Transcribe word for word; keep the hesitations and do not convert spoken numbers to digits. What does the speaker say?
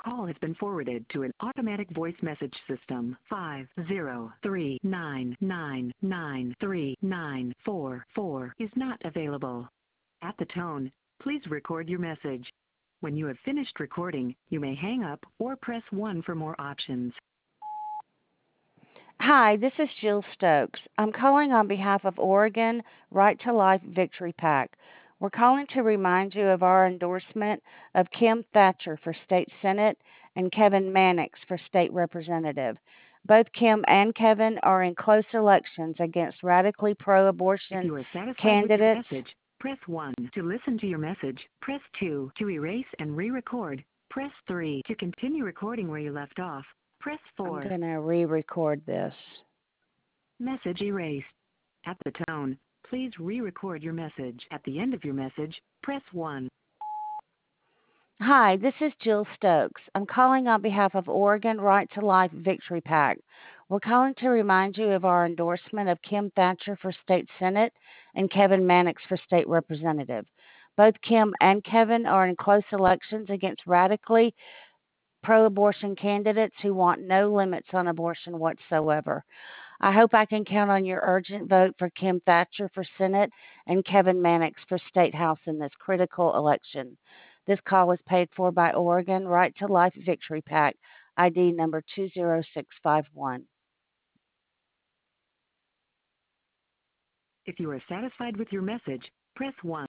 Call has been forwarded to an automatic voice message system. Five zero three nine nine nine three nine four four is not available. At the tone, please record your message. When you have finished recording, you may hang up or press one for more options. Hi, this is Jill Stokes. I'm calling on behalf of Oregon Right to Life Victory PAC. We're calling to remind you of our endorsement of Kim Thatcher for State Senate and Kevin Mannix for State Representative. Both Kim and Kevin are in close elections against radically If pro-abortion you are satisfied with your candidates. message, press one. To listen to your message, press two. To erase and re-record, press three. To continue recording where you left off, press I'm four. going to re-record this. Message erased. At the tone, please re-record your message. At the end of your message, press one. Hi, this is Jill Stokes. I'm calling on behalf of Oregon Right to Life Victory PAC. We're calling to remind you of our endorsement of Kim Thatcher for State Senate and Kevin Mannix for State Representative. Both Kim and Kevin are in close elections against radically pro-abortion candidates who want no limits on abortion whatsoever. I hope I can count on your urgent vote for Kim Thatcher for Senate and Kevin Mannix for State House in this critical election. This call was paid for by Oregon Right to Life Victory PAC, I D number two zero six five one. If you are satisfied with your message, press one.